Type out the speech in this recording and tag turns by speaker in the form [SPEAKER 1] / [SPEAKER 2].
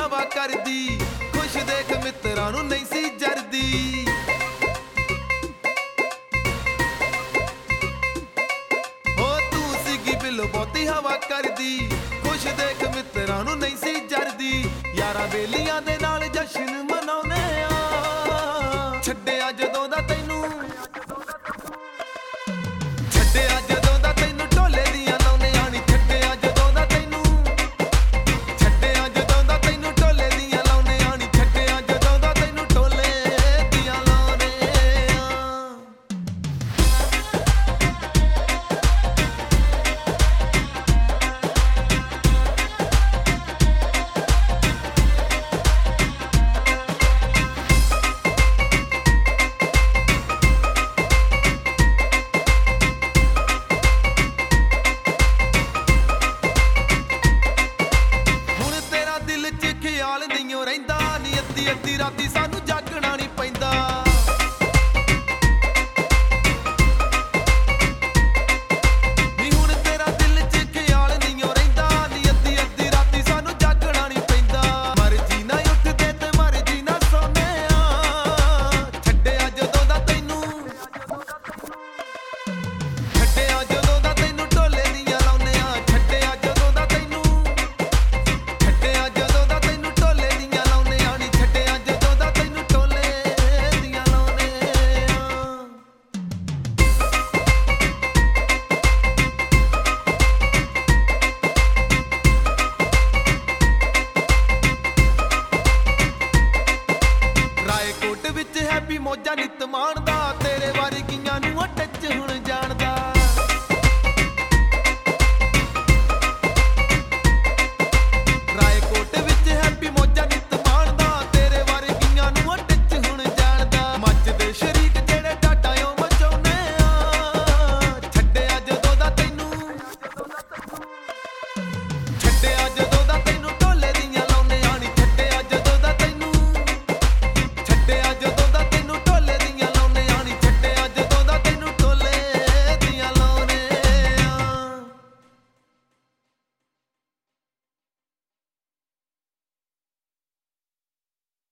[SPEAKER 1] ਹਵਾ ਕਰਦੀ, ਖੁਸ਼ ਦੇਖ ਮਿੱਤਰਾਂ ਨੂੰ ਨਹੀਂ ਸੀ ਜਰਦੀ। ਹੋ ਤੂੰ ਸੀਗੀ ਬਿੱਲੋ ਬਹੁਤੀ ਹਵਾ ਕਰਦੀ, ਖੁਸ਼ ਦੇਖ ਮਿੱਤਰਾਂ ਨੂੰ ਨਹੀਂ ਸੀ ਜਰਦੀ। ਯਾਰਾਂ ਬੇਲੀਆਂ ਦੇ ਨਾਲ ਜਸ਼ਨ ਮਨਾਉਨੇ ਆ, ਛੱਡਿਆ ਜਦੋਂ ਦਾ ਤੈਨੂੰ, ਛੱਡਿਆ ਜਦੋਂ ਦਾ ਤੈਨੂੰ ਢੋਲੇ ਦੀਆਂ ਲਾਉਨੇ ਆ ਨੀ। ਛੱਡਿਆ ਜਦੋਂ ਦਾ ਤੈਨੂੰ, ਛੱਡਿਆ ਜਦੋਂ ਦਾ ਤੈਨੂੰ ਢੋਲੇ ਦੀਆਂ ਲਾਉਨੇ ਆ ਨੀ। ਛੱਡਿਆ ਜਦੋਂ ਦਾ ਤੈਨੂੰ ਢੋਲੇ ਦੀਆਂ ਲਾਉਨੇ ਆ। ਖਿਆਲ ਨਹੀਂਓ ਰਹਿੰਦਾ ਨੀ, ਅੱਧੀ ਅੱਧੀ ਰਾਤੀ ਸਾਨੂੰ ਜਾਗਣਾ ਨਹੀਂ ਪੈਂਦਾ। ਨੀ ਹੁਣ ਤੇਰਾ ਦਿਲ 'ਚ ਖਿਆਲ ਨਹੀਂਓ ਰਹਿੰਦਾ ਨੀ, ਅੱਧੀ ਅੱਧੀ ਰਾਤੀ ਸਾਨੂੰ ਜਾਗਣਾ ਨਹੀਂ ਪੈਂਦਾ। ਮਰਜੀ ਨਾ ਉੱਠਦੇ ਤੇ ਮਰਜੀ ਨਾ ਸੌਂਦੇ ਆ, ਛੱਡਿਆ ਜਦੋਂ ਦਾ ਤੈਨੂੰ, ਛੱਡਿਆ ਜਦੋਂ ਦਾ ਤੈਨੂੰ ਢੋਲੇ ਦੀਆਂ ਲਾਉਨੇ ਆ। ਛੱਡਿਆ ਜਦੋਂ ਦਾ ਤੈਨੂੰ, ਛੱਡਿਆ ਜਦੋਂ ਦਾ ਤੈਨੂੰ ਢੋਲੇ ਦੀਆਂ ਲਾਉਨੇ ਆ ਨੀ। ਛੱਡਿਆ ਜਦੋਂ ਦਾ ਤੈਨੂੰ ਢੋਲੇ ਦੀਆਂ ਲਾਉਨੇ ਆ। ਰਾਏਕੋਟ ਵਿੱਚ ਹੈਪੀ ਮੌਜਾਂ ਨਿੱਤ ਮਾਣਦਾ, ਤੇਰੇ ਵਰਗੀਆਂ ਨੂੰ ਟੱਚ ਹੁਣ ਜਾਣਦਾ।